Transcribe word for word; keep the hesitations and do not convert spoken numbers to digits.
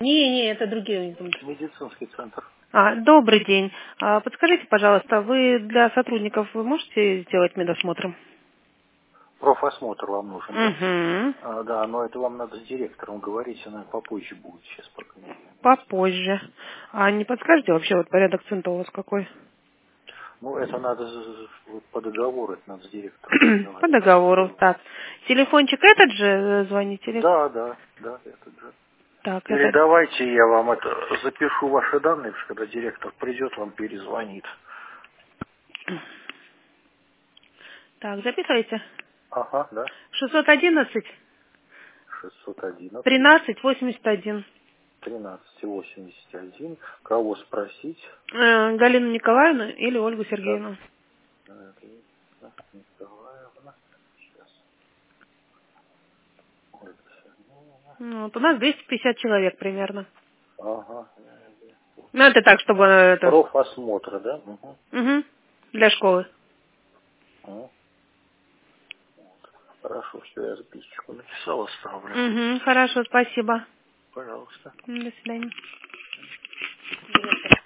Не, не, это другие. Медицинский центр. А, добрый день. А, подскажите, пожалуйста, вы для сотрудников вы можете сделать медосмотр? Профосмотр вам нужен, да? Угу. А, да, но это вам надо с директором говорить, она попозже будет, сейчас пока не знаю. Попозже. А не подскажете вообще вот порядок цен-то у вас какой? Ну, это надо з- вот по договору, это надо с директором По договариваться. договору. Так. Телефончик этот же э, звоните? Или... Да, да, да, это же. Так, Или это... давайте я вам это запишу ваши данные, потому что когда директор придет, вам перезвонит. Так, записывайте. Ага, да. шестьсот одиннадцать шестьсот одиннадцать тринадцать восемьдесят один. тринадцать восемьдесят один. Кого спросить? Э, Галину Николаевну или Ольгу Так, Сергеевну. Лариса Николаевна. Сейчас. Ольга Сергеевна. Ну, вот у нас двести пятьдесят человек примерно. Ага. Ну, это так, чтобы э, это... Профосмотр, да? Угу. Угу. Для школы. Угу. Хорошо, все, я записочку написал, оставлю. Угу, хорошо, спасибо. Пожалуйста. До свидания.